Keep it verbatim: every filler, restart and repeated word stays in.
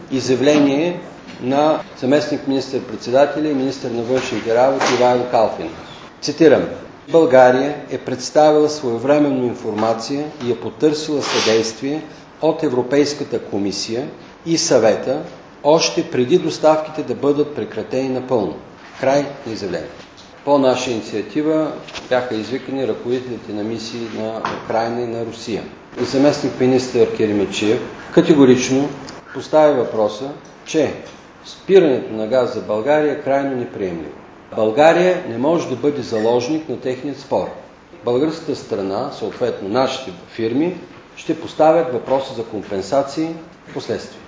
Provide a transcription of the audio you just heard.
изявление на заместник министър-председателя и министър на външните работи Ивайло Калфин. Цитирам: България е представила своевременно информация и е потърсила съдействие от Европейската комисия и съвета още преди доставките да бъдат прекратени напълно. Край на изявлението. По наша инициатива бяха извикани ръководителите на мисии на Украйна и на Русия. Заместник министър Керемечиев категорично поставя въпроса, че спирането на газ за България е крайно неприемливо. България не може да бъде заложник на техният спор. Българската страна, съответно нашите фирми, ще поставят въпроса за компенсации в последствие.